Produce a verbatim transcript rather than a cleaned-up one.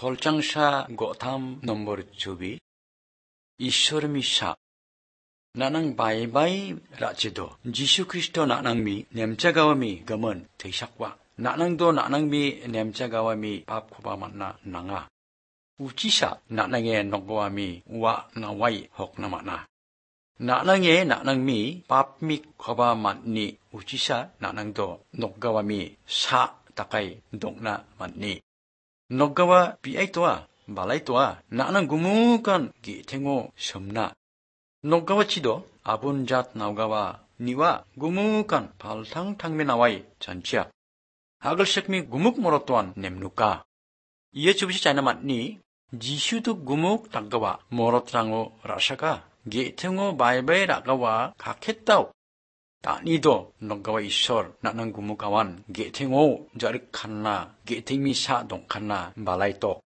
kolchangsha gotham nomor cubi. Ishor misha. Nanang bye-bye rachido. Jishu Kristo nanangmi nemchagawami gaman teishakwa. Nanangdo nanangmi nemchagawami papkubamatna nanga. Uchisha nanangye nogwami wa nawai hoknamatna. Nanangye nanangmi papmi kobamatni uchisha nanangdo nogawami sa takay dongna matni. Noggawa biaitoa balaitoa nanang gumukan gitengo somna. Noggawa chido abunjat naugawa niwa gumukan paltang tangme nawai jan치야. 하글색미 구묵 모로또한 냄누까. 이에 주부시 자나mat니 지슈도 구묵 당가와 모로트랑오 라샤가 게탱오 바이바이 라가와 각했다오. 따니도 너가와 이설 나는 구묵가완 게탱오 자르칸나 게탱미 사 동칸나 발라이또.